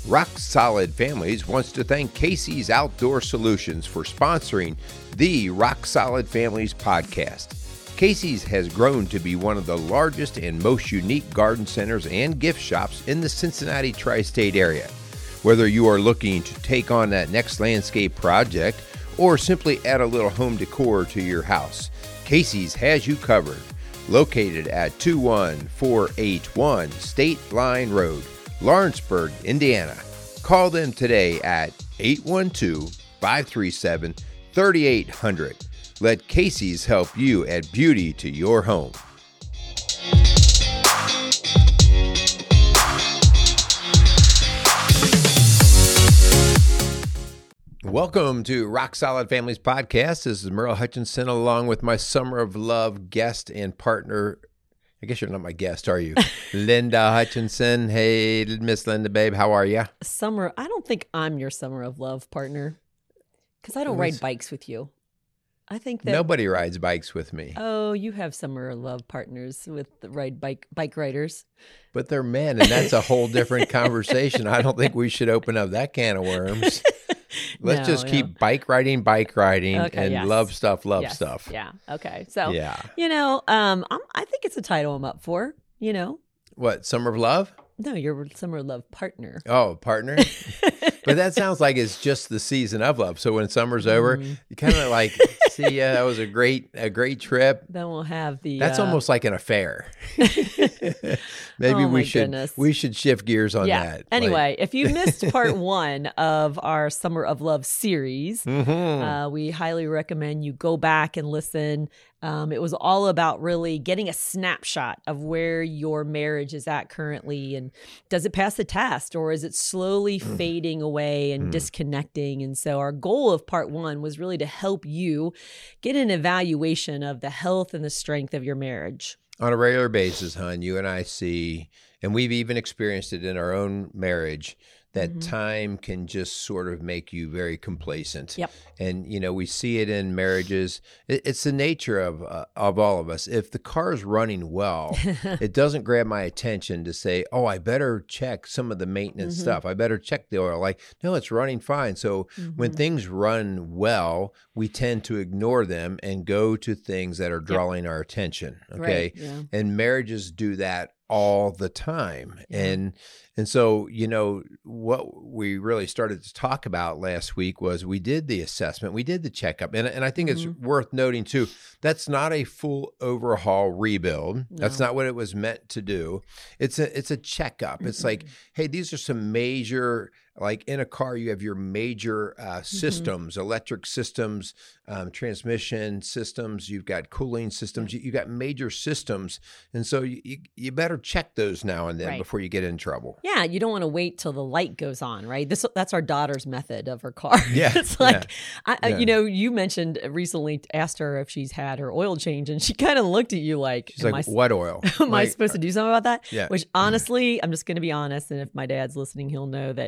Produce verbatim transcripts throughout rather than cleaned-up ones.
Rock Solid Families wants to thank Casey's Outdoor Solutions for sponsoring the Rock Solid Families podcast. Casey's has grown to be one of the largest and most unique garden centers and gift shops in the Cincinnati tri-state area. Whether you are looking to take on that next landscape project or simply add a little home decor to your house, Casey's has you covered. Located at two one four eight one State Line Road, Lawrenceburg, Indiana. Call them today at eight one two, five three seven, three eight zero zero. Let Casey's help you add beauty to your home. Welcome to Rock Solid Families Podcast. This is Merle Hutchinson along with my Summer of Love guest and partner. I guess you're not my guest, are you? Linda Hutchinson. Hey, Miss Linda, babe. How are you? Summer. I don't think I'm your Summer of Love partner because I don't ride bikes with you. I think that nobody rides bikes with me. Oh, you have Summer of Love partners with the ride bike bike riders. But they're men, and that's a whole different conversation. I don't think we should open up that can of worms. Let's no, just keep no. bike riding, bike riding, okay, and yes. love stuff, love yes. stuff. Yeah. Okay. So, yeah. you know, um, I'm, I think it's a title I'm up for, you know. What, Summer of Love? No, you're Summer of Love partner. Oh, partner? But that sounds like it's just the season of love. So when summer's over, mm. you kind of like, see, yeah, that was a great, a great trip. Then we'll have the. That's uh... almost like an affair. Maybe oh, we should goodness. we should shift gears on yeah. that. Anyway, like... if you missed part one of our Summer of Love series, mm-hmm. uh, we highly recommend you go back and listen. Um, it was all about really getting a snapshot of where your marriage is at currently, and does it pass the test, or is it slowly mm. fading away and mm. disconnecting? And so our goal of part one was really to help you get an evaluation of the health and the strength of your marriage. On a regular basis, hon, you and I see, and we've even experienced it in our own marriage, that mm-hmm. time can just sort of make you very complacent. Yep. And, you know, we see it in marriages. It, it's the nature of uh, of all of us. If the car is running well, it doesn't grab my attention to say, oh, I better check some of the maintenance mm-hmm. stuff. I better check the oil. Like, no, it's running fine. So mm-hmm. when things run well, we tend to ignore them and go to things that are drawing yep. our attention. Okay. Right. Yeah. And marriages do that all the time. Yeah. And and so, you know, what we really started to talk about last week was we did the assessment, we did the checkup. And, and I think mm-hmm. it's worth noting too, that's not a full overhaul rebuild. No. That's not what it was meant to do. It's a it's a checkup. Mm-hmm. It's like, hey, these are some major, like in a car, you have your major uh, systems, mm-hmm. electric systems, um, transmission systems, you've got cooling systems, you, you've got major systems. And so you, you, you better check those now and then right. before you get in trouble. Yeah, you don't want to wait till the light goes on, right? This That's our daughter's method of her car. Yeah. It's like, yeah. I, yeah. you know, you mentioned recently, asked her if she's had her oil change, and she kind of looked at you like, she's like, I, what oil? Am like, I supposed to do something about that? Yeah. Which honestly, I'm just going to be honest, and if my dad's listening, he'll know that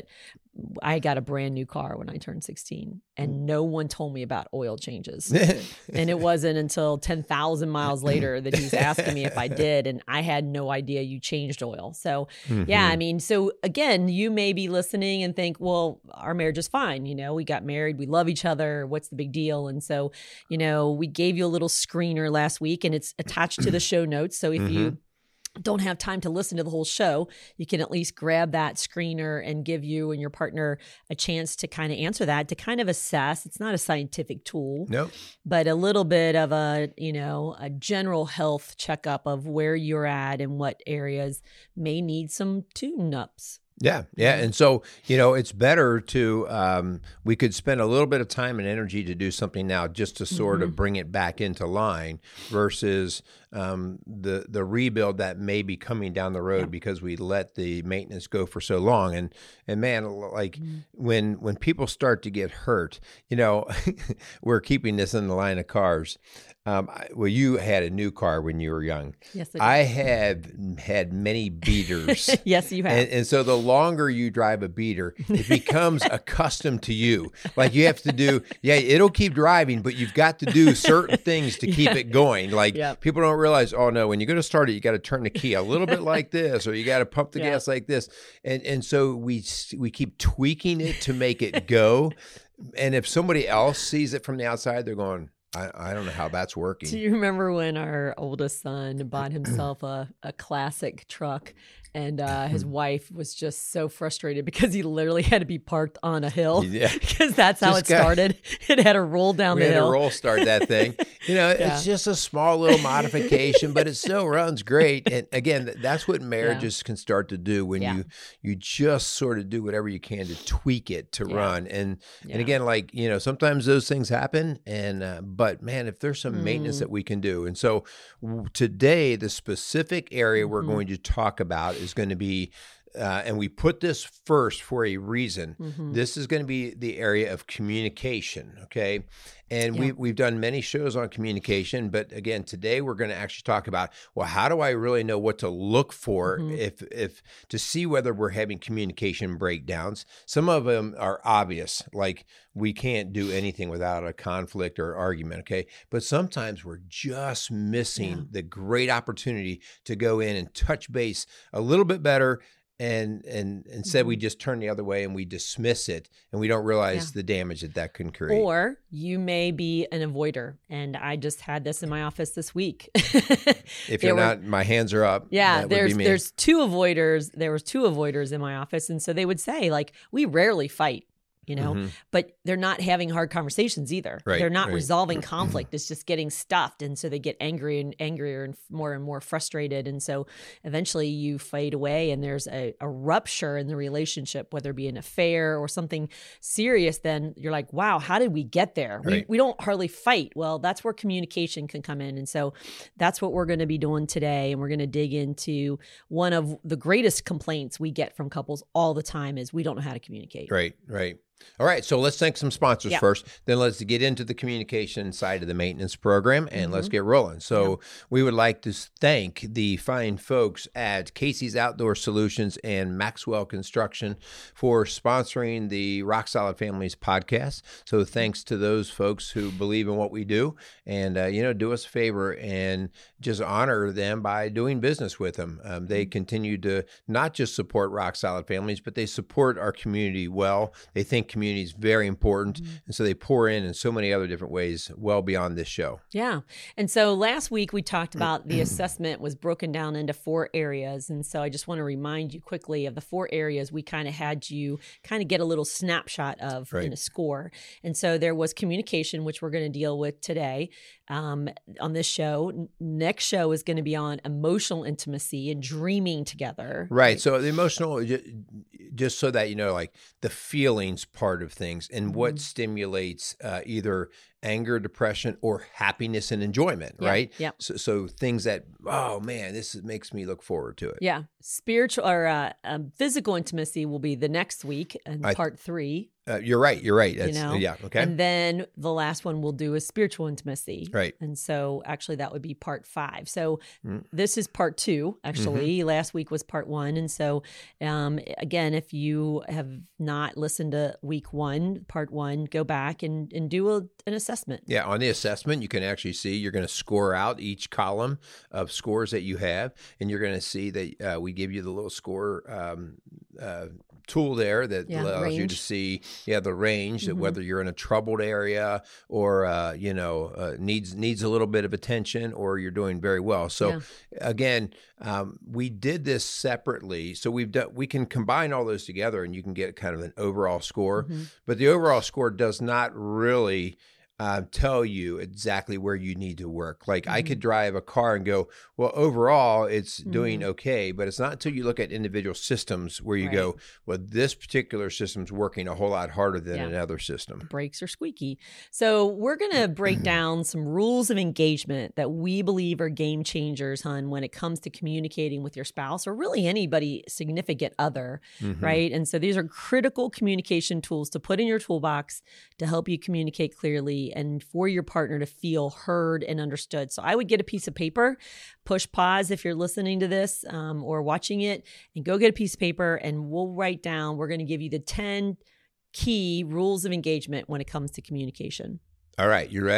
I got a brand new car when I turned sixteen, and no one told me about oil changes. And it wasn't until ten thousand miles later that he's asking me if I did, and I had no idea you changed oil. So, mm-hmm. yeah, I mean, so again, you may be listening and think, well, our marriage is fine. You know, we got married, we love each other. What's the big deal? And so, you know, we gave you a little screener last week, and it's attached to the show notes. So if mm-hmm. you don't have time to listen to the whole show, you can at least grab that screener and give you and your partner a chance to kind of answer that, to kind of assess. It's not a scientific tool, nope. but a little bit of a, you know, a general health checkup of where you're at and what areas may need some tune-ups. Yeah. Yeah. And so, you know, it's better to, um, we could spend a little bit of time and energy to do something now just to sort mm-hmm. of bring it back into line versus um, the, the rebuild that may be coming down the road yeah. because we let the maintenance go for so long. And, and man, like mm-hmm. when, when people start to get hurt, you know, we're keeping this in the line of cars. Um, well, you had a new car when you were young. Yes, I, I have had many beaters. Yes, you have. And, and so the longer you drive a beater, it becomes accustomed to you. Like you have to do, yeah, it'll keep driving, but you've got to do certain things to keep yeah. it going. Like yep. people don't realize, oh no, when you're going to start it, you got to turn the key a little bit like this, or you got to pump the Yeah. gas like this. And and so we we keep tweaking it to make it go. And if somebody else sees it from the outside, they're going, I, I don't know how that's working. Do you remember when our oldest son bought himself a, a classic truck and uh, his wife was just so frustrated because he literally had to be parked on a hill Yeah. because that's how Just it got- started. It had to roll down We the had hill. to roll start that thing. You know, Yeah. it's just a small little modification, but it still runs great. And again, th- that's what marriages can start to do when Yeah. you you just sort of do whatever you can to tweak it to Yeah. run. And Yeah. and again, like, you know, sometimes those things happen. And uh, but man, if there's some maintenance Mm. that we can do, and so w- today the specific area we're Mhm. going to talk about is going to be. Uh, and we put this first for a reason. Mhm. This is going to be the area of communication, okay? And Yeah. we, we've done many shows on communication, but again, today we're going to actually talk about, well, how do I really know what to look for Mhm. if if to see whether we're having communication breakdowns? Some of them are obvious, like we can't do anything without a conflict or argument, okay? But sometimes we're just missing Yeah. the great opportunity to go in and touch base a little bit better. And and instead we Mhm. just turn the other way and we dismiss it, and we don't realize Yeah. the damage that that can create. Or you may be an avoider. And I just had this in my office this week. if There you're were- not, my hands are up. Yeah, that would there's be me. there's two avoiders. There was two avoiders in my office, and so they would say like, we rarely fight, you know, Mhm. but they're not having hard conversations either. Right, They're not right. resolving conflict. It's just getting stuffed, and so they get angry and angrier and more and more frustrated, and so eventually you fade away, and there's a, a rupture in the relationship, whether it be an affair or something serious. Then you're like, wow, how did we get there? We Right. we don't hardly fight. Well, that's where communication can come in, and so that's what we're going to be doing today, and we're going to dig into one of the greatest complaints we get from couples all the time is we don't know how to communicate. Right, right. All right, so let's thank some sponsors Yeah. first. Then let's get into the communication side of the maintenance program, and let's Mhm. get rolling. So we would like to thank the fine folks at Casey's Outdoor Solutions and Maxwell Construction for sponsoring the Rock Solid Families podcast. So thanks to those folks who believe in what we do, and uh, you know, do us a favor and just honor them by doing business with them. Um, they continue to not just support Rock Solid Families, but they support our community well. They think community is very important, Mm-hmm. and so they pour in in so many other different ways well beyond this show. Yeah. And so last week we talked about the assessment was broken down into four areas. And so I just want to remind you quickly of the four areas we kind of had you kind of get a little snapshot of Right. in a score. And so there was communication, which we're going to deal with today um, on this show. N- Next show is going to be on emotional intimacy and dreaming together. Right. So the emotional, ju- just so that you know, like the feelings part of things and what Mhm. stimulates uh, either anger, depression, or happiness and enjoyment, Yeah, right? yeah. So, so things that, oh man, this is, makes me look forward to it. Yeah. Spiritual or uh, um, physical intimacy will be the next week in I- part three. Uh, you're right. You're right. That's, know? yeah. Okay. And then the last one we'll do is spiritual intimacy. Right. And so actually that would be part five. So Mm. this is part two, actually. Mm-hmm. Last week was part one. And so um, again, if you have not listened to week one, part one, go back and, and do a, an assessment. Yeah, on the assessment, you can actually see you're going to score out each column of scores that you have, and you're going to see that uh, we give you the little score um, uh, tool there that Yeah, allows you to range. see, yeah, the range that Mhm. whether you're in a troubled area or uh, you know uh, needs needs a little bit of attention, or you're doing very well. So Yeah. again, um, we did this separately, so we've done we can combine all those together, and you can get kind of an overall score. Mhm. But the overall score does not really uh, tell you exactly where you need to work. Like I Mhm. could drive a car and go, well, overall it's doing Mhm. okay, but it's not until you look at individual systems where you Right. go, well, this particular system's working a whole lot harder than Yeah. another system. Brakes are squeaky. So we're going to break down some rules of engagement that we believe are game changers, hun, when it comes to communicating with your spouse or really anybody significant other, Mhm. right? And so these are critical communication tools to put in your toolbox to help you communicate clearly and for your partner to feel heard and understood. So I would get a piece of paper, push pause if you're listening to this um, or watching it, and go get a piece of paper and we'll write down, we're going to give you the ten key rules of engagement when it comes to communication. All right, you ready?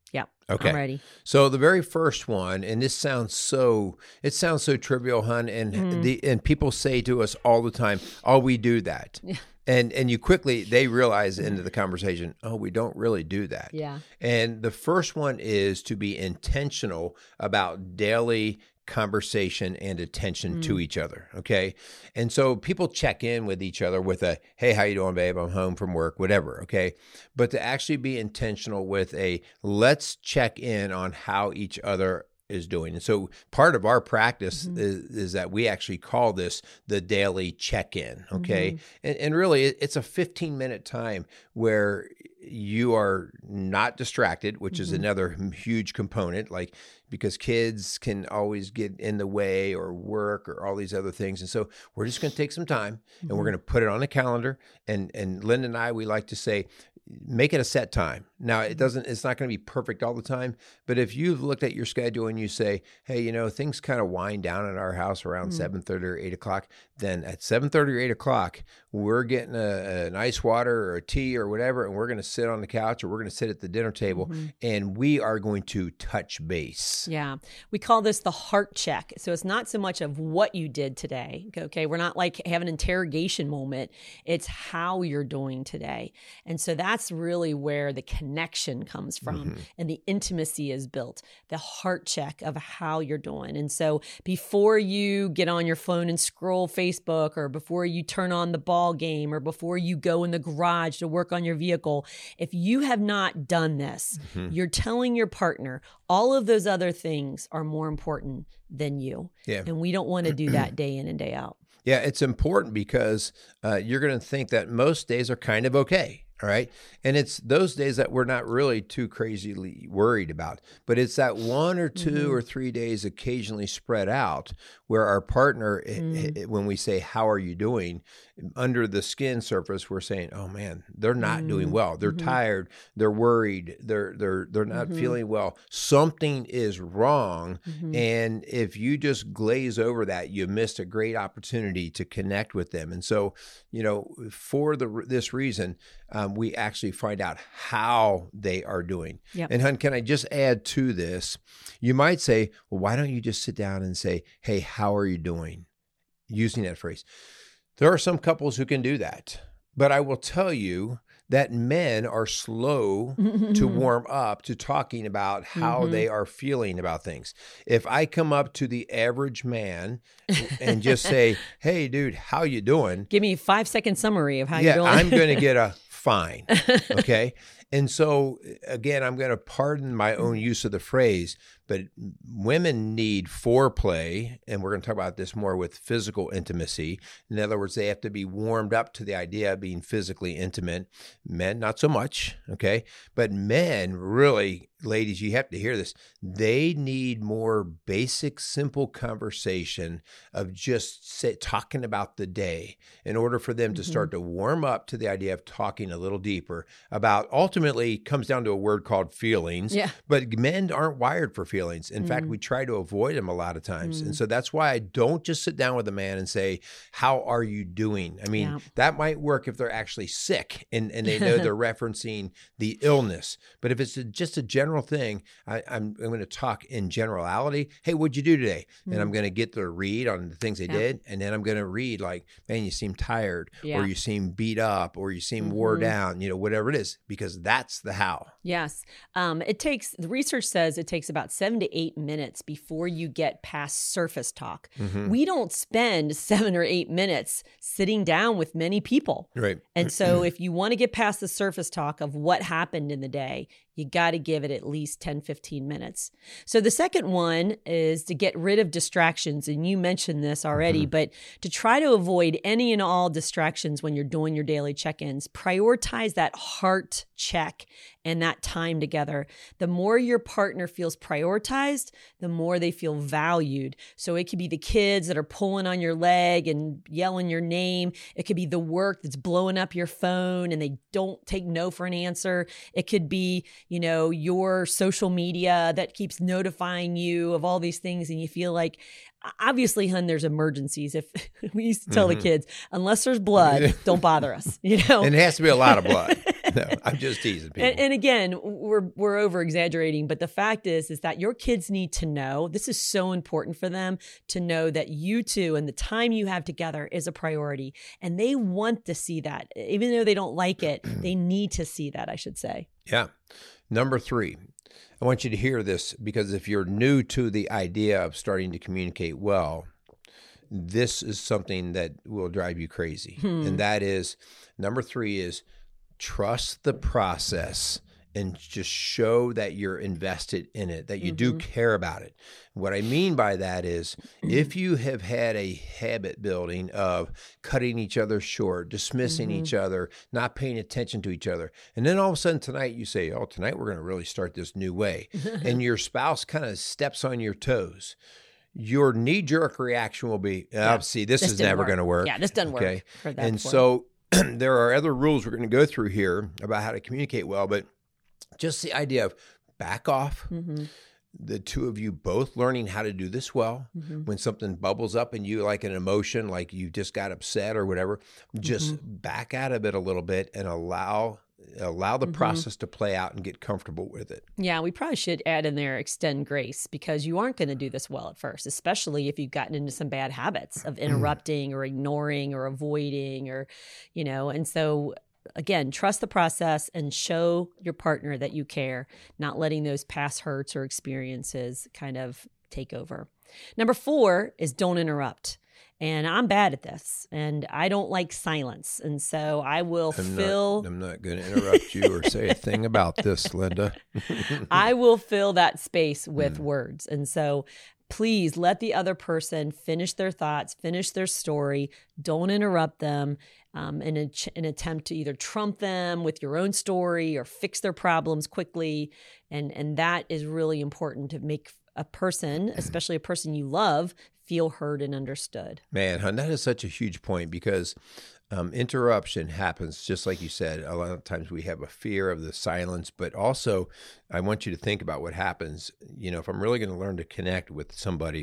Yeah. Okay. I'm ready. So the very first one, and this sounds so, it sounds so trivial, hun, and Mm. the and people say to us all the time, "Oh, we do that." Yeah. And and you quickly, they realize into the conversation, oh, we don't really do that. Yeah. And the first one is to be intentional about daily conversation and attention Mm. to each other. Okay. And so people check in with each other with a, hey, how you doing, babe? I'm home from work, whatever. Okay. But to actually be intentional with a, let's check in on how each other is doing. And so part of our practice Mm-hmm. is, is that we actually call this the daily check-in. Okay. Mm-hmm. And, and really it, it's a fifteen minute time where you are not distracted, which mm-hmm. is another huge component, like because kids can always get in the way or work or all these other things. And so we're just going to take some time mm-hmm. and we're going to put it on the calendar. And, and Linda and I, we like to say, make it a set time. Now it doesn't, it's not going to be perfect all the time, but if you've looked at your schedule and you say, hey, you know, things kind of wind down at our house around mm-hmm. seven thirty or eight o'clock, then at seven thirty or eight o'clock, we're getting a, an ice water or a tea or whatever, and we're going to sit on the couch or we're going to sit at the dinner table mm-hmm. and we are going to touch base. Yeah. We call this the heart check. So it's not so much of what you did today. Okay. We're not like have an interrogation moment. It's how you're doing today. And so that's really where the connection comes from mm-hmm. and the intimacy is built, the heart check of how you're doing. And so before you get on your phone and scroll Facebook, or before you turn on the ball game, or before you go in the garage to work on your vehicle, if you have not done this, mm-hmm. you're telling your partner all of those other things are more important than you. Yeah. And we don't want to do that day in and day out. Yeah, it's important because uh, you're going to think that most days are kind of okay. All right. And it's those days that we're not really too crazily worried about, but it's that one or two mm-hmm. or three days occasionally spread out where our partner, mm. when we say, how are you doing? Under the skin surface, we're saying, oh man, they're not mm. doing well. They're mm-hmm. tired. They're worried. They're, they're, they're not mm-hmm. feeling well. Something is wrong. Mm-hmm. And if you just glaze over that, you missed a great opportunity to connect with them. And so, you know, for the, this reason, um, we actually find out how they are doing. Yep. And hun, can I just add to this? You might say, well, why don't you just sit down and say, hey, how are you doing? Using that phrase. There are some couples who can do that, but I will tell you that men are slow to warm up to talking about how mm-hmm. they are feeling about things. If I come up to the average man and just say, hey, dude, how you doing? Give me a five second summary of how yeah, you're doing. I'm going to get a fine. Okay. And so again, I'm going to pardon my own use of the phrase, but women need foreplay, and we're going to talk about this more with physical intimacy. In other words, they have to be warmed up to the idea of being physically intimate. Men, not so much, okay? But men, really, ladies, you have to hear this. They need more basic, simple conversation of just say, talking about the day in order for them to mm-hmm. start to warm up to the idea of talking a little deeper about, ultimately comes down to a word called feelings, yeah. but men aren't wired for feelings. In mm. fact, we try to avoid them a lot of times. Mm. And so that's why I don't just sit down with a man and say, how are you doing? I mean, yeah. that might work if they're actually sick and, and they know they're referencing the illness. But if it's a, just a general thing, I, I'm, I'm going to talk in generality. Hey, what'd you do today? Mm. And I'm going to get their read on the things they yeah. did. And then I'm going to read like, man, you seem tired yeah. or you seem beat up or you seem mm-hmm. wore down, you know, whatever it is, because that's the how. Yes. Um, it takes, the research says it takes about seven to eight minutes before you get past surface talk. Mm-hmm. We don't spend seven or eight minutes sitting down with many people. Right. And so if you want to get past the surface talk of what happened in the day, you got to give it at least ten, fifteen minutes. So the second one is to get rid of distractions. And you mentioned this already, mm-hmm. but to try to avoid any and all distractions when you're doing your daily check-ins, prioritize that heart check and that time together. The more your partner feels prioritized, the more they feel valued. So it could be the kids that are pulling on your leg and yelling your name. It could be the work that's blowing up your phone and they don't take no for an answer. It could be, you know, your social media that keeps notifying you of all these things. And you feel like, obviously, hun, there's emergencies. If we used to tell mm-hmm. the kids, unless there's blood, don't bother us, you know? And it has to be a lot of blood. no, I'm just teasing people. And, and again, we're we're over exaggerating, but the fact is, is that your kids need to know, this is so important for them to know that you two and the time you have together is a priority. And they want to see that. Even though they don't like it, they need to see that, I should say. Yeah. Number three, I want you to hear this, because if you're new to the idea of starting to communicate well, this is something that will drive you crazy. Hmm. And that is, number three is trust the process and just show that you're invested in it, that you mm-hmm. do care about it. What I mean by that is, if you have had a habit building of cutting each other short, dismissing mm-hmm. each other, not paying attention to each other, and then all of a sudden tonight you say, oh, tonight we're going to really start this new way, and your spouse kind of steps on your toes, your knee-jerk reaction will be, oh, yeah, see, this, this is never going to work. Yeah, this doesn't okay? work. Heard that and before. so there are other rules we're going to go through here about how to communicate well, but just the idea of back off, mm-hmm. the two of you both learning how to do this well. Mm-hmm. When something bubbles up in you, like an emotion, like you just got upset or whatever, just mm-hmm. back out of it a little bit and allow allow the mm-hmm. process to play out and get comfortable with it. Yeah, we probably should add in there extend grace, because you aren't going to do this well at first, especially if you've gotten into some bad habits of interrupting or ignoring or avoiding, or, you know, and so again, trust the process and show your partner that you care, not letting those past hurts or experiences kind of take over. Number four is don't interrupt. And I'm bad at this, and I don't like silence. And so I will I'm fill. Not, I'm not going to interrupt you or say a thing about this, Linda. I will fill that space with mm. words. And so please let the other person finish their thoughts, finish their story. Don't interrupt them um, in a, an attempt to either trump them with your own story or fix their problems quickly. And, and that is really important to make a person, especially a person you love, feel heard and understood. Man, hon, that is such a huge point, because um, interruption happens, just like you said. A lot of times we have a fear of the silence, but also I want you to think about what happens. You know, if I'm really going to learn to connect with somebody,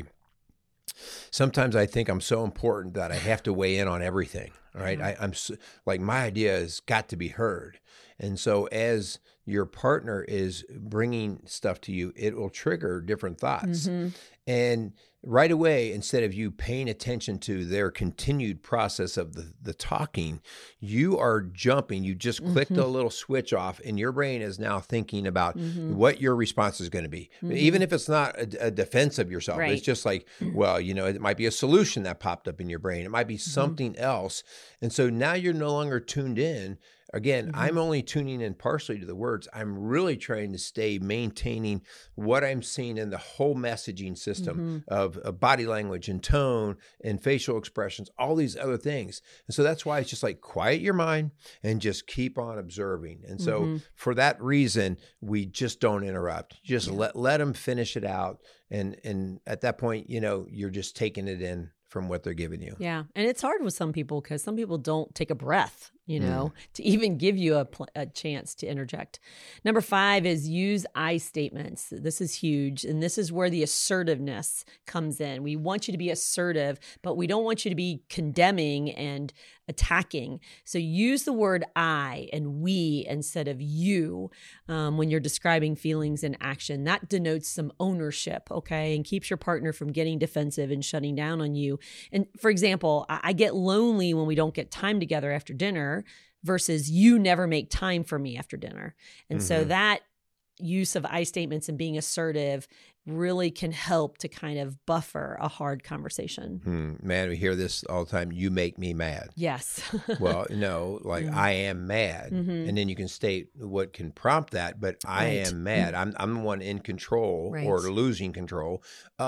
sometimes I think I'm so important that I have to weigh in on everything. All right. Mm-hmm. I, I'm so, like, my idea has got to be heard. And so as your partner is bringing stuff to you, it will trigger different thoughts. Mm-hmm. And right away, instead of you paying attention to their continued process of the, the talking, you are jumping. You just clicked mm-hmm. a little switch off, and your brain is now thinking about mm-hmm. what your response is going to be. Mm-hmm. Even if it's not a, a defense of yourself, right. It's just like, well, you know, it might be a solution that popped up in your brain. It might be something mm-hmm. else. And so now you're no longer tuned in. Again, mm-hmm. I'm only tuning in partially to the words. I'm really trying to stay maintaining what I'm seeing in the whole messaging system mm-hmm. of, of body language and tone and facial expressions, all these other things. And so that's why it's just like, quiet your mind and just keep on observing. And so mm-hmm. for that reason, we just don't interrupt. Just yeah. let let them finish it out. And and at that point, you know, you're just taking it in from what they're giving you. Yeah. And it's hard with some people, because some people don't take a breath, you know, mm. to even give you a, pl- a chance to interject. Number five is use I statements. This is huge. And this is where the assertiveness comes in. We want you to be assertive, but we don't want you to be condemning and attacking. So use the word I and we instead of you um, when you're describing feelings and action. That denotes some ownership, okay, and keeps your partner from getting defensive and shutting down on you. And for example, I, I get lonely when we don't get time together after dinner versus you never make time for me after dinner. And mm-hmm. so that use of I statements and being assertive really can help to kind of buffer a hard conversation. Hmm. Man, we hear this all the time. You make me mad. Yes. Well, no, like mm-hmm. I am mad. Mm-hmm. And then you can state what can prompt that, but I right. am mad. I'm I'm the one in control right. or losing control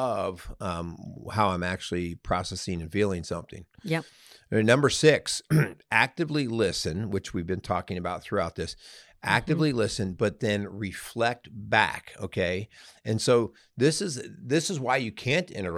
of um, how I'm actually processing and feeling something. Yep. Number six, actively listen, which we've been talking about throughout this. Actively mm-hmm. listen, but then reflect back, okay? And so this is this is why you can't interrupt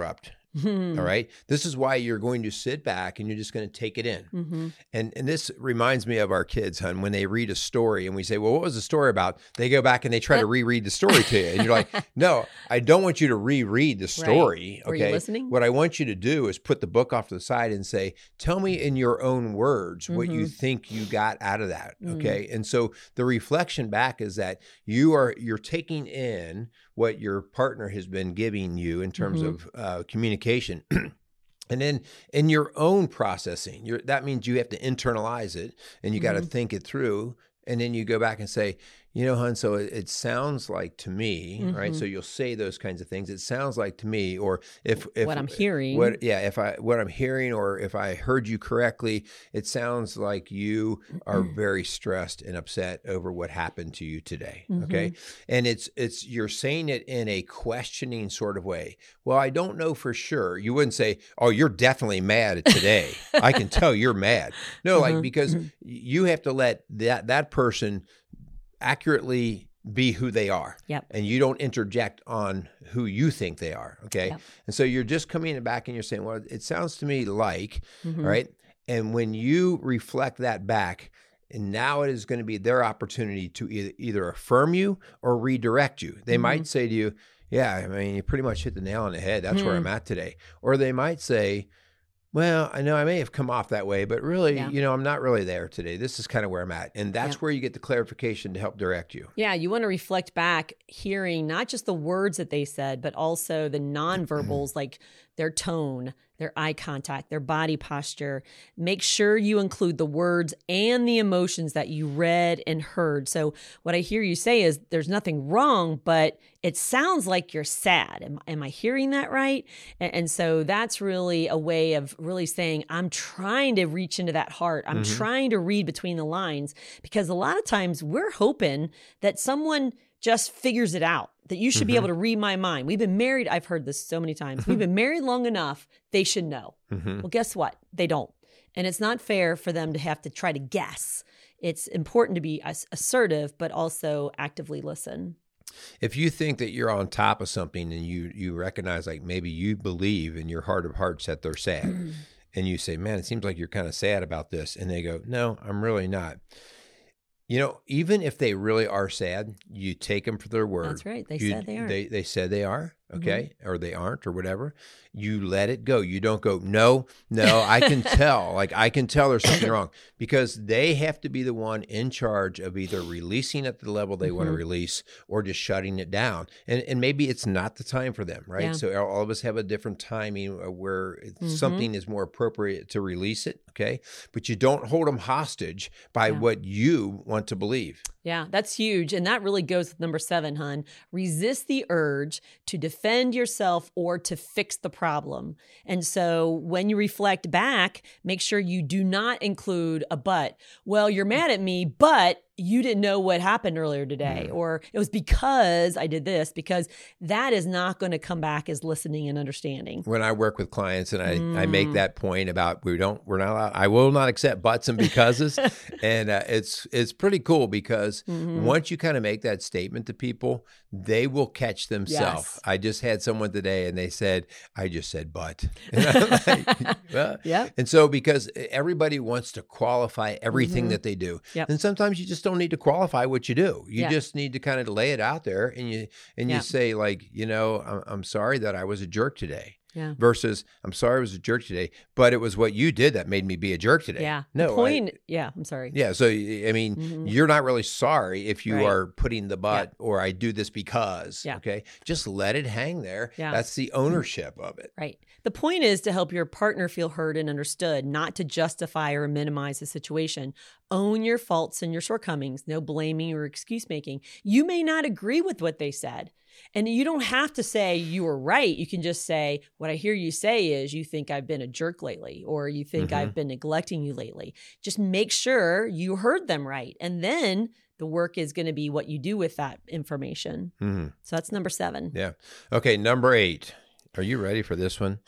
Mm-hmm. All right. This is why you're going to sit back and you're just going to take it in. Mm-hmm. And and this reminds me of our kids, hon, when they read a story and we say, well, what was the story about? They go back and they try to reread the story to you. And you're like, no, I don't want you to reread the story. Right. Were okay. you listening? What I want you to do is put the book off to the side and say, tell me in your own words what Mm-hmm. you think you got out of that. Mm-hmm. Okay. And so the reflection back is that you are, you're taking in what your partner has been giving you in terms Mm-hmm. of uh, communication. And then in your own processing, you're, that means you have to internalize it and you got to Mm-hmm. think it through. And then you go back and say, you know, hon, so it, it sounds like to me, Mm-hmm. right? So you'll say those kinds of things. It sounds like to me, or if, if What I'm hearing. what, yeah, if I, what I'm hearing, or if I heard you correctly, it sounds like you are very stressed and upset over what happened to you today. Mm-hmm. Okay. And it's, it's, you're saying it in a questioning sort of way. Well, I don't know for sure. You wouldn't say, oh, you're definitely mad today. I can tell you're mad. No, like, because you have to let that, that person accurately be who they are. Yep. And you don't interject on who you think they are. Okay. Yep. And so you're just coming back and you're saying, well, it sounds to me like, Mm-hmm. right? And when you reflect that back, and now it is going to be their opportunity to either, either affirm you or redirect you. They Mm-hmm. might say to you, yeah, I mean, you pretty much hit the nail on the head. That's Mm-hmm. where I'm at today. Or they might say, well, I know I may have come off that way, but really, Yeah. you know, I'm not really there today. This is kind of where I'm at. And that's Yeah. where you get the clarification to help direct you. Yeah, you want to reflect back, hearing not just the words that they said, but also the nonverbals, like their tone, their eye contact, their body posture. Make sure you include the words and the emotions that you read and heard. So what I hear you say is there's nothing wrong, but it sounds like you're sad. Am, am I hearing that right? And, and so that's really a way of really saying, I'm trying to reach into that heart. I'm Mhm. trying to read between the lines, because a lot of times we're hoping that someone just figures it out, that you should be Mhm. able to read my mind. We've been married. I've heard this so many times. We've been married long enough. They should know. Mhm. Well, guess what? They don't. And it's not fair for them to have to try to guess. It's important to be as- assertive, but also actively listen. If you think that you're on top of something and you you recognize, like, maybe you believe in your heart of hearts that they're sad, and you say, man, it seems like you're kind of sad about this. And they go, no, I'm really not. You know, even if they really are sad, you take them for their word. That's right. They You- said they are. They, they said they are, okay, or they aren't, or whatever. You let it go. You don't go, no, no, I can tell. Like, I can tell there's something wrong, because they have to be the one in charge of either releasing at the level they want to Mhm. release, or just shutting it down. And and maybe it's not the time for them, right? Yeah. So all of us have a different timing uh, where Mhm. something is more appropriate to release it, okay? But you don't hold them hostage by Yeah. what you want to believe. Yeah, that's huge. And that really goes with number seven, hun. Resist the urge to defend yourself or to fix the problem. And so when you reflect back, make sure you do not include a but. Well, you're mad at me, but you didn't know what happened earlier today, Mm. or it was because I did this, because that is not going to come back as listening and understanding. When I work with clients and I, I make Mm. that point about we don't, we're not allowed, I will not accept buts and becauses. and uh, it's, it's pretty cool, because Mhm. once you kind of make that statement to people, they will catch themselves. Yes. I just had someone today and they said, I just said but. And I'm like, well, Yep. and so because everybody wants to qualify everything Mhm. that they do. Yep. And sometimes you just don't need to qualify what you do. You Yeah. just need to kind of lay it out there, and you and you Yeah. say, like, you know, I'm, I'm sorry that I was a jerk today. Yeah. Versus, I'm sorry I was a jerk today, but it was what you did that made me be a jerk today. Yeah. No. The I- point. yeah. I'm sorry. yeah. So, I mean, Mhm. you're not really sorry if you Right. are putting the but, or I do this because. Yeah. Okay. Just let it hang there. Yeah. That's the ownership of it. Right. The point is to help your partner feel heard and understood, not to justify or minimize the situation. Own your faults and your shortcomings, no blaming or excuse making. You may not agree with what they said, and you don't have to say you were right. You can just say, what I hear you say is you think I've been a jerk lately, or you think Mhm. I've been neglecting you lately. Just make sure you heard them right. And then the work is going to be what you do with that information. hmm So that's number seven. Yeah. Okay. Number eight. Are you ready for this one?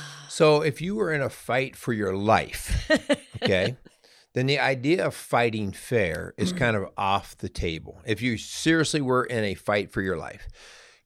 So, if you were in a fight for your life, okay, then the idea of fighting fair is kind of off the table. If you seriously were in a fight for your life,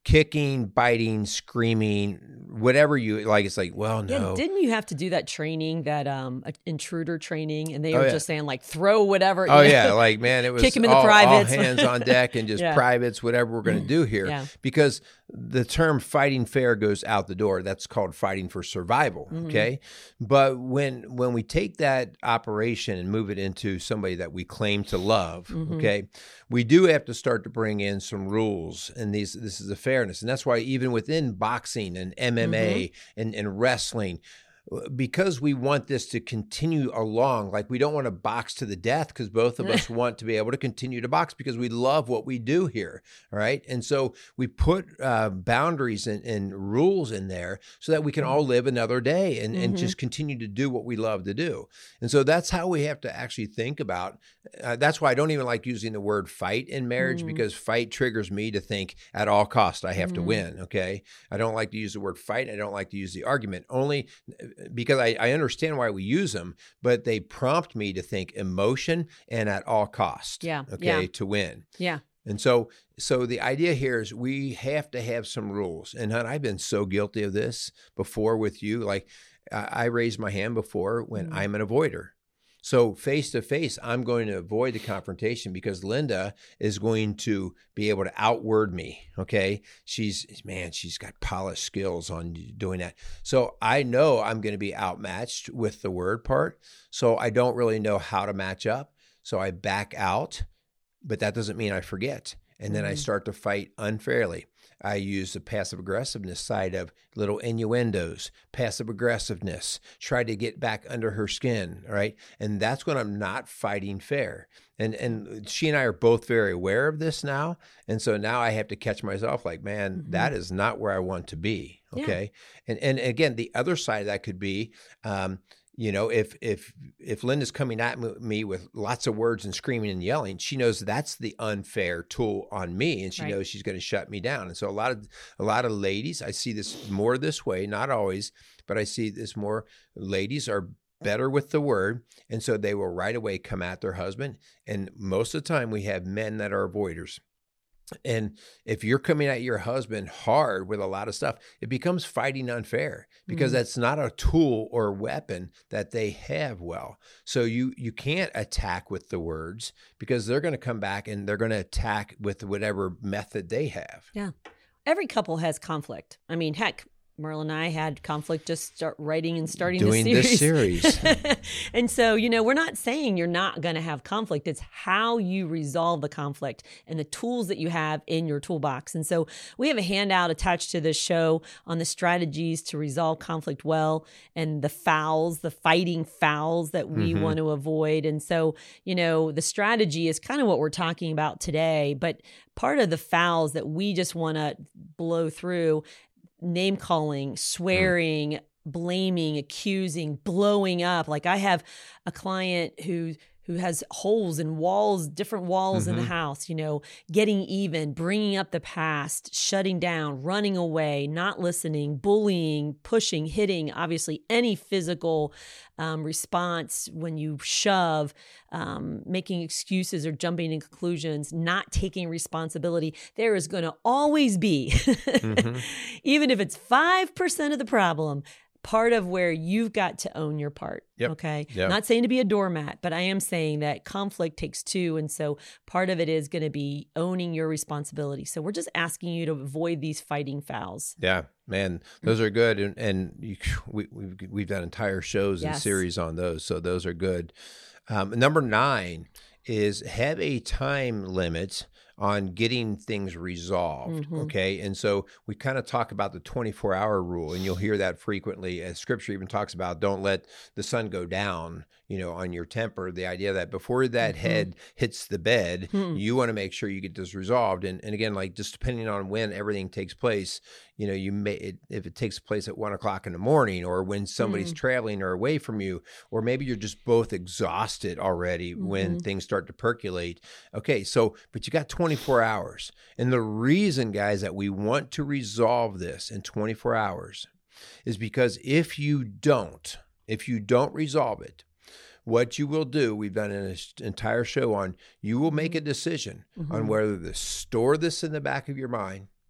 kicking, biting, screaming, whatever you like. It's like, well, no. Yeah, didn't you have to do that training, that um intruder training, and they Oh, were yeah. just saying like throw whatever? Oh you know? yeah, like man, it was Kick 'em in the all, all privates. hands on deck and just Yeah. privates, whatever we're going to do here. Yeah. Because the term fighting fair goes out the door. That's called fighting for survival. Mhm. Okay, but when when we take that operation and move it into somebody that we claim to love, Mhm. okay, we do have to start to bring in some rules, and these this is a fairness, and that's why even within boxing and M M A Mm-hmm. and, and wrestling, because we want this to continue along, like we don't want to box to the death, because both of us want to be able to continue to box because we love what we do here, all right? And so we put uh, boundaries and, and rules in there so that we can all live another day and, and Mhm. just continue to do what we love to do. And so that's how we have to actually think about. Uh, that's why I don't even like using the word fight in marriage, Mhm. because fight triggers me to think at all costs I have to Mhm. win, okay? I don't like to use the word fight. I don't like to use the argument, only because I, I understand why we use them, but they prompt me to think emotion and at all cost, Yeah, okay, yeah. to win. Yeah. And so, so the idea here is we have to have some rules. And hon, I've been so guilty of this before with you. Like I, I raised my hand before when Mhm. I'm an avoider. So face to face, I'm going to avoid the confrontation because Linda is going to be able to outword me. Okay. She's, man, she's got polished skills on doing that. So I know I'm going to be outmatched with the word part. So I don't really know how to match up. So I back out, but that doesn't mean I forget. And then I Mhm. start to fight unfairly. I use the passive aggressiveness side of little innuendos, passive aggressiveness, try to get back under her skin, right? And that's when I'm not fighting fair. And and she and I are both very aware of this now. And so now I have to catch myself like, man, Mhm. that is not where I want to be, Yeah. okay? And and again, the other side of that could be, um, you know, if if if Linda's coming at me with lots of words and screaming and yelling, she knows that's the unfair tool on me, and she Right. knows she's going to shut me down. And so a lot of a lot of ladies, I see this more this way, not always, but I see this more. Ladies are better with the word, and so they will right away come at their husband. And most of the time, we have men that are avoiders. And if you're coming at your husband hard with a lot of stuff, it becomes fighting unfair because Mhm. that's not a tool or weapon that they have well. So you you can't attack with the words because they're going to come back and they're going to attack with whatever method they have. Yeah. Every couple has conflict. I mean, heck, Merle and I had conflict just start writing and starting Doing this this series. series. And so, you know, we're not saying you're not going to have conflict. It's how you resolve the conflict and the tools that you have in your toolbox. And so we have a handout attached to this show on the strategies to resolve conflict well and the fouls, the fighting fouls that we Mhm. want to avoid. And so, you know, the strategy is kind of what we're talking about today, but part of the fouls that we just want to blow through: name calling, swearing, blaming, accusing, blowing up. Like I have a client who who has holes in walls, different walls in the Mhm. house, you know, getting even, bringing up the past, shutting down, running away, not listening, bullying, pushing, hitting, obviously any physical um, response when you shove, um, making excuses or jumping in conclusions, not taking responsibility. There is going to always be, Mhm. even if it's five percent of the problem, part of where you've got to own your part. Yep. Okay. Yep. Not saying to be a doormat, but I am saying that conflict takes two. And so part of it is going to be owning your responsibility. So we're just asking you to avoid these fighting fouls. Yeah, man, those are good, and and you, we we've we've done entire shows and Yes. series on those, so those are good. Um, number nine is have a time limit on getting things resolved. Mhm. Okay, and so we kind of talk about the twenty-four hour rule, and you'll hear that frequently. As Scripture even talks about, don't let the sun go down, you know, on your temper. The idea that before that Mhm. head hits the bed, Hmm. you want to make sure you get this resolved. And and again, like just depending on when everything takes place, you know, you may it, if it takes place at one o'clock in the morning, or when somebody's Mm. traveling or away from you, or maybe you're just both exhausted already when Mhm. things start to percolate. Okay, so but you got twenty-four hours, and the reason, guys, that we want to resolve this in twenty-four hours is because if you don't, if you don't resolve it, what you will do, we've done an entire show on, you will make a decision on Mhm. whether to store this in the back of your mind,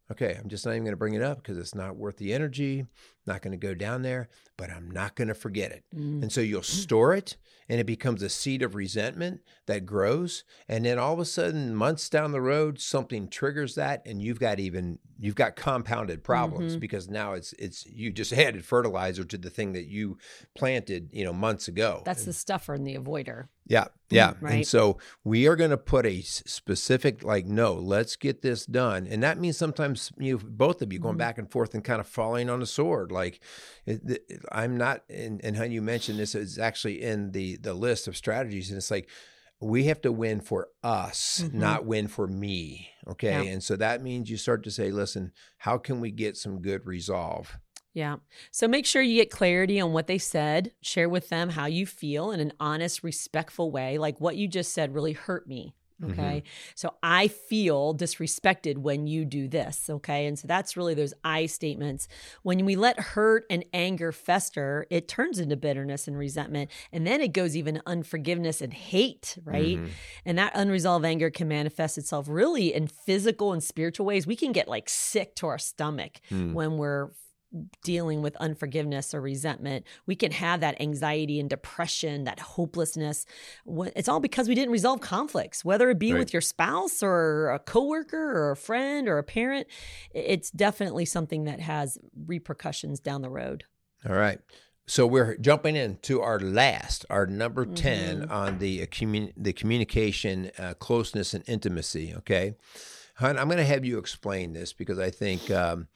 Okay, I'm just not even going to bring it up because it's not worth the energy, not going to go down there, but I'm not going to forget it. Mm. And so you'll store it, and it becomes a seed of resentment that grows. And then all of a sudden, months down the road, something triggers that, and you've got even, you've got compounded problems mm-hmm. because now it's, it's, you just added fertilizer to the thing that you planted, you know, months ago. That's and, the stuffer and the avoider. Yeah. Yeah. Right. And so we are going to put a specific, like, no, let's get this done. And that means sometimes you, both of you going mm-hmm. back and forth and kind of falling on the sword. Like it, it, I'm not, and, and how you mentioned this is actually in the, the list of strategies. And it's like, we have to win for us, mm-hmm. not win for me. Okay. Yeah. And so that means you start to say, listen, how can we get some good resolve? Yeah. So make sure you get clarity on what they said. Share with them how you feel in an honest, respectful way. Like what you just said really hurt me. Okay. Mm-hmm. So I feel disrespected when you do this. Okay. And so that's really those I statements. When we let hurt and anger fester, it turns into bitterness and resentment. And then it goes even unforgiveness and hate, right? Mm-hmm. And that unresolved anger can manifest itself really in physical and spiritual ways. We can get like sick to our stomach mm. when we're dealing with unforgiveness or resentment. We can have that anxiety and depression, that hopelessness. It's all because we didn't resolve conflicts, whether it be right. with your spouse or a coworker or a friend or a parent. It's definitely something that has repercussions down the road. All right. So we're jumping into our last, our number ten mm-hmm. on the, uh, commun- the communication, uh, closeness, and intimacy. Okay. Hun, I'm going to have you explain this because I think, um,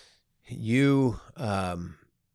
You, um,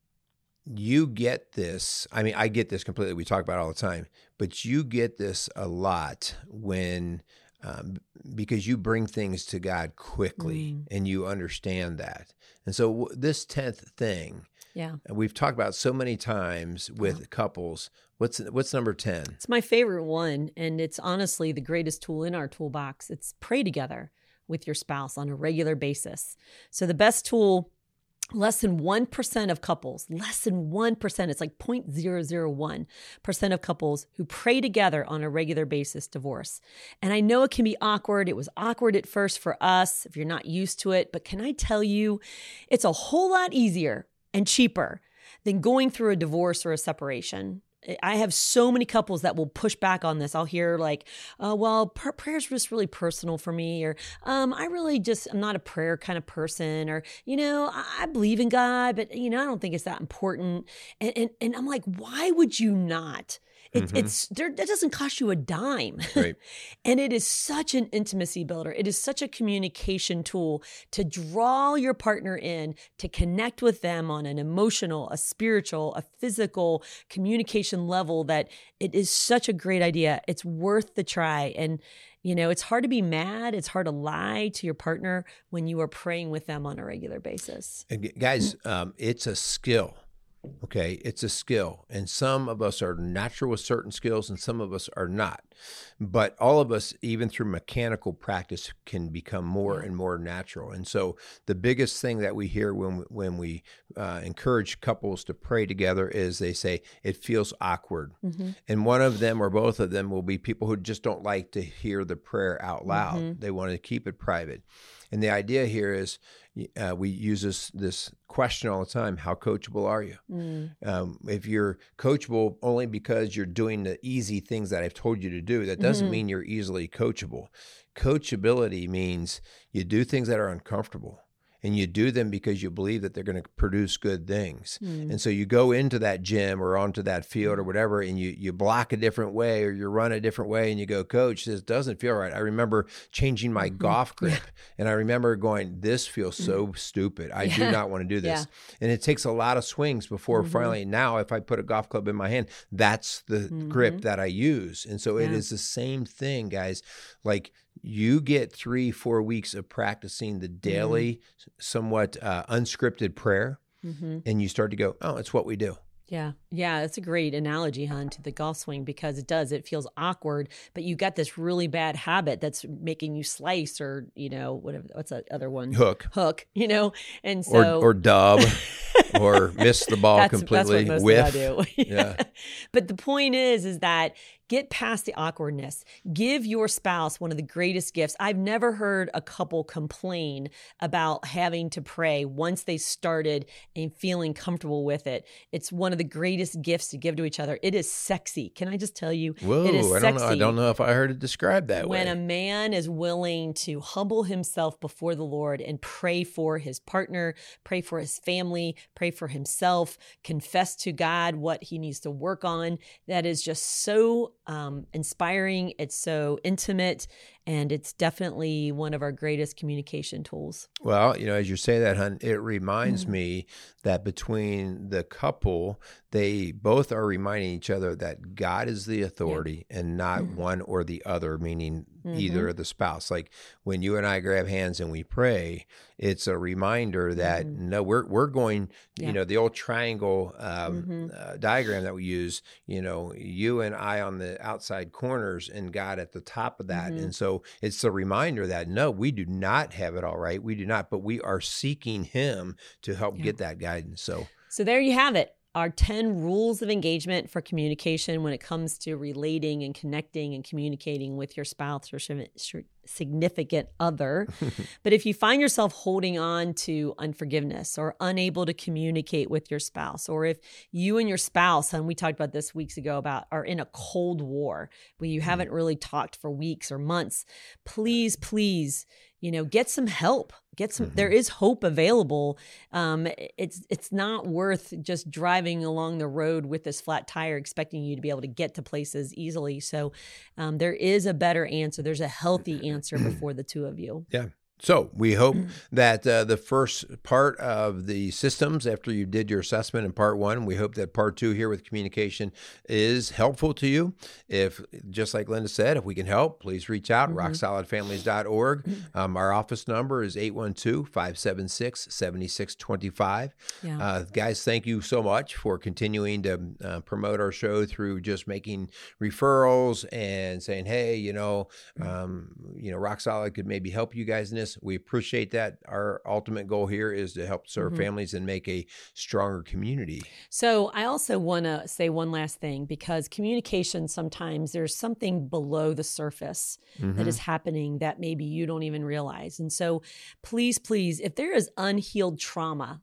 you get this. I mean, I get this completely. We talk about it all the time, but you get this a lot when, um, because you bring things to God quickly mm. and you understand that. And so w- this tenth thing, yeah, we've talked about so many times with yeah. couples. What's what's number ten? It's my favorite one, and it's honestly the greatest tool in our toolbox. It's pray together with your spouse on a regular basis. So the best tool. Less than one percent of couples, less than one percent, it's like zero point zero zero one percent of couples who pray together on a regular basis divorce. And I know it can be awkward. It was awkward at first for us if you're not used to it. But can I tell you, it's a whole lot easier and cheaper than going through a divorce or a separation. I have so many couples that will push back on this. I'll hear like, uh, well, pr- prayer's just really personal for me, or um, I really just, I'm not a prayer kind of person, or, you know, I, I believe in God, but, you know, I don't think it's that important. And, and, and I'm like, why would you not? It, mm-hmm. It's there. That doesn't cost you a dime, right. And it is such an intimacy builder. It is such a communication tool to draw your partner in, to connect with them on an emotional, a spiritual, a physical communication level. That it is such a great idea. It's worth the try. And you know, it's hard to be mad. It's hard to lie to your partner when you are praying with them on a regular basis. And guys, um, it's a skill. Okay, it's a skill, and some of us are natural with certain skills and some of us are not. But all of us, even through mechanical practice, can become more and more natural. And so the biggest thing that we hear when we, when we uh, encourage couples to pray together is they say, it feels awkward. Mm-hmm. And one of them or both of them will be people who just don't like to hear the prayer out loud. Mm-hmm. They want to keep it private. And the idea here is uh, we use this this question all the time: how coachable are you? Mm. Um, if you're coachable only because you're doing the easy things that I've told you to do, that doesn't mm-hmm. mean you're easily coachable. Coachability means you do things that are uncomfortable. And you do them because you believe that they're going to produce good things. Mm. And so you go into that gym or onto that field or whatever, and you you block a different way or you run a different way, and you go, Coach, this doesn't feel right. I remember changing my mm-hmm. golf grip, yeah. and I remember going, this feels so mm. stupid. I yeah. do not want to do this. Yeah. And it takes a lot of swings before mm-hmm. finally, now if I put a golf club in my hand, that's the mm-hmm. grip that I use. And so yeah. it is the same thing, guys. Like, you get three, four weeks of practicing the daily, mm-hmm. somewhat uh, unscripted prayer, mm-hmm. and you start to go, oh, it's what we do. Yeah. Yeah, that's a great analogy, hon, to the golf swing, because it does. It feels awkward, but you got this really bad habit that's making you slice or, you know, whatever. What's that other one? Hook. Hook, you know? And so. Or, or dub. Or miss the ball that's, completely. That's what most Whiff. of I do. Yeah. But the point is, is that get past the awkwardness. Give your spouse one of the greatest gifts. I've never heard a couple complain about having to pray once they started and feeling comfortable with it. It's one of the greatest gifts to give to each other. It is sexy. Can I just tell you? Whoa, it is I sexy. don't know. I don't know if I heard it described that when way. When a man is willing to humble himself before the Lord and pray for his partner, pray for his family, pray for himself, confess to God what he needs to work on, that is just so um, inspiring. It's so intimate, and it's definitely one of our greatest communication tools. Well, you know, as you say that, hon, it reminds Mm. me that between the couple, they both are reminding each other that God is the authority and not Mm. one or the other, meaning Mhm. either of the spouse. Like when you and I grab hands and we pray, it's a reminder that Mhm. no, we're we're going. Yeah. You know, the old triangle um, Mhm. uh, diagram that we use. You know, you and I on the outside corners, and God at the top of that. Mhm. And so it's a reminder that no, we do not have it all right. We do not, but we are seeking Him to help Yeah. get that guidance. So, So there you have it. Our ten rules of engagement for communication when it comes to relating and connecting and communicating with your spouse or significant other. But if you find yourself holding on to unforgiveness or unable to communicate with your spouse, or if you and your spouse, and we talked about this weeks ago, about are in a cold war where you haven't really talked for weeks or months, please, please, you know, get some help. Get some. Mhm. There is hope available. Um, it's it's not worth just driving along the road with this flat tire, expecting you to be able to get to places easily. So um, there is a better answer. There's a healthy answer before the two of you. yeah. So we hope that uh, the first part of the systems, after you did your assessment in part one, we hope that part two here with communication is helpful to you. If, just like Linda said, if we can help, please reach out, Mhm. rock solid families dot org. Um, our office number is eight one two, five seven six, seven six two five. Yeah. Uh, guys, thank you so much for continuing to uh, promote our show through just making referrals and saying, hey, you know, um, you know, Rock Solid could maybe help you guys in this. We appreciate that. Our ultimate goal here is to help serve Mhm. families and make a stronger community. So I also want to say one last thing, because communication, sometimes there's something below the surface Mhm. that is happening that maybe you don't even realize. And so please, please, if there is unhealed trauma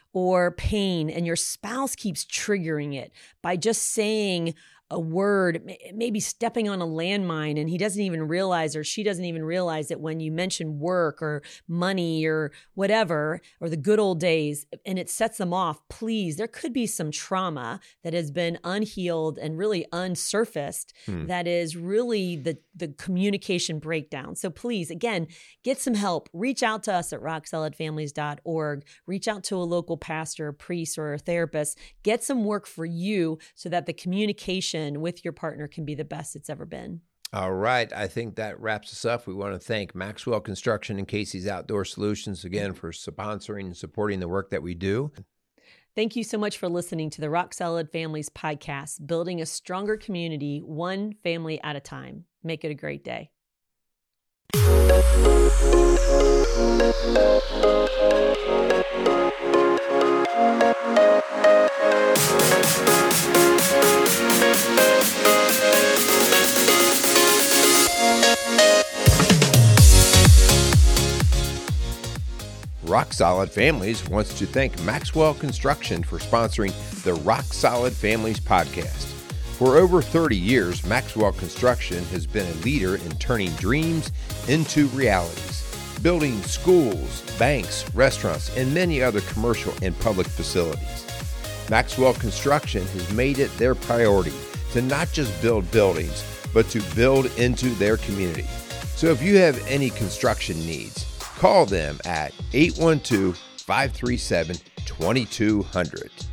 or pain and your spouse keeps triggering it by just saying a word, may- maybe stepping on a landmine, and he doesn't even realize, or she doesn't even realize that when you mention work or money or whatever, or the good old days, and it sets them off, please, there could be some trauma that has been unhealed and really unsurfaced. Hmm. That is really the, the communication breakdown. So please, again, get some help. Reach out to us at rock solid families dot org. Reach out to a local pastor, a priest, or a therapist. Get some work for you so that the communication with your partner can be the best it's ever been. All right. I think that wraps us up. We want to thank Maxwell Construction and Casey's Outdoor Solutions again for sponsoring and supporting the work that we do. Thank you so much for listening to the Rock Solid Families podcast, building a stronger community, one family at a time. Make it a great day. Rock Solid Families wants to thank Maxwell Construction for sponsoring the Rock Solid Families podcast. For over thirty years, Maxwell Construction has been a leader in turning dreams into realities, building schools, banks, restaurants, and many other commercial and public facilities. Maxwell Construction has made it their priority to not just build buildings, but to build into their community. So if you have any construction needs, call them at eight one two, five three seven, two two zero zero.